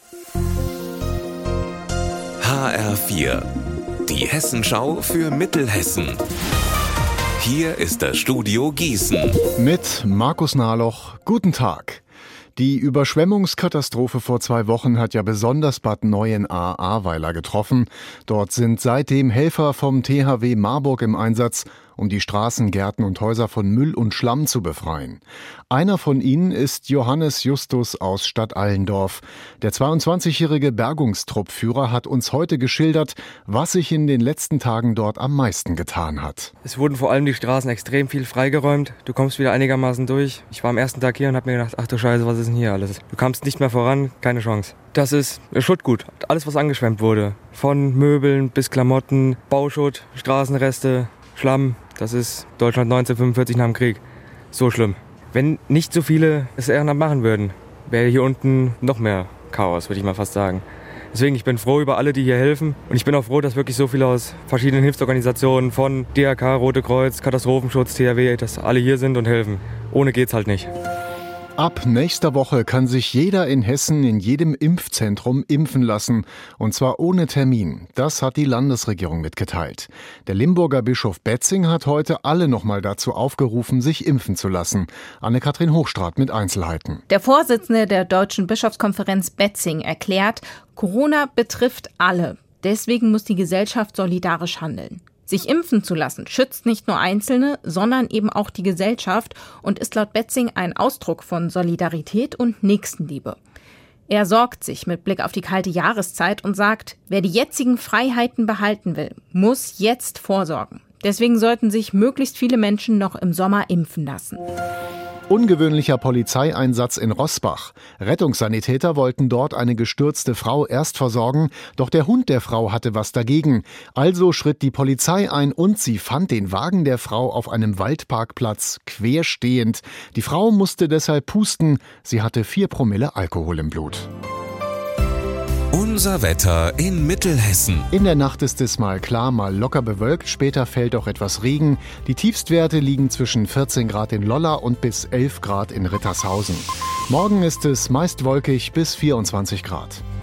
HR4, die Hessenschau für Mittelhessen. Hier ist das Studio Gießen. Mit Markus Nahloch. Guten Tag. Die Überschwemmungskatastrophe vor 2 Wochen hat ja besonders Bad Neuenahr-Ahrweiler getroffen. Dort sind seitdem Helfer vom THW Marburg im Einsatz, um die Straßen, Gärten und Häuser von Müll und Schlamm zu befreien. Einer von ihnen ist Johannes Justus aus Stadtallendorf. Der 22-jährige Bergungstruppführer hat uns heute geschildert, was sich in den letzten Tagen dort am meisten getan hat. Es wurden vor allem die Straßen extrem viel freigeräumt. Du kommst wieder einigermaßen durch. Ich war am ersten Tag hier und habe mir gedacht, ach du Scheiße, was ist denn hier alles? Du kamst nicht mehr voran, keine Chance. Das ist Schuttgut. Alles, was angeschwemmt wurde. Von Möbeln bis Klamotten, Bauschutt, Straßenreste, Schlamm. Das ist Deutschland 1945 nach dem Krieg. So schlimm. Wenn nicht so viele es Ehrenamt machen würden, wäre hier unten noch mehr Chaos, würde ich mal fast sagen. Deswegen, ich bin froh über alle, die hier helfen. Und ich bin auch froh, dass wirklich so viele aus verschiedenen Hilfsorganisationen, von DRK, Rote Kreuz, Katastrophenschutz, THW, dass alle hier sind und helfen. Ohne geht's halt nicht. Ab nächster Woche kann sich jeder in Hessen in jedem Impfzentrum impfen lassen. Und zwar ohne Termin. Das hat die Landesregierung mitgeteilt. Der Limburger Bischof Betzing hat heute alle nochmal dazu aufgerufen, sich impfen zu lassen. Anne-Kathrin Hochstraat mit Einzelheiten. Der Vorsitzende der Deutschen Bischofskonferenz Betzing erklärt, Corona betrifft alle. Deswegen muss die Gesellschaft solidarisch handeln. Sich impfen zu lassen schützt nicht nur Einzelne, sondern eben auch die Gesellschaft und ist laut Betzing ein Ausdruck von Solidarität und Nächstenliebe. Er sorgt sich mit Blick auf die kalte Jahreszeit und sagt, wer die jetzigen Freiheiten behalten will, muss jetzt vorsorgen. Deswegen sollten sich möglichst viele Menschen noch im Sommer impfen lassen. Ungewöhnlicher Polizeieinsatz in Roßbach. Rettungssanitäter wollten dort eine gestürzte Frau erst versorgen, doch der Hund der Frau hatte was dagegen. Also schritt die Polizei ein und sie fand den Wagen der Frau auf einem Waldparkplatz querstehend. Die Frau musste deshalb pusten. Sie hatte 4 Promille Alkohol im Blut. Unser Wetter in Mittelhessen. In der Nacht ist es mal klar, mal locker bewölkt. Später fällt auch etwas Regen. Die Tiefstwerte liegen zwischen 14 Grad in Lolla und bis 11 Grad in Rittershausen. Morgen ist es meist wolkig bis 24 Grad.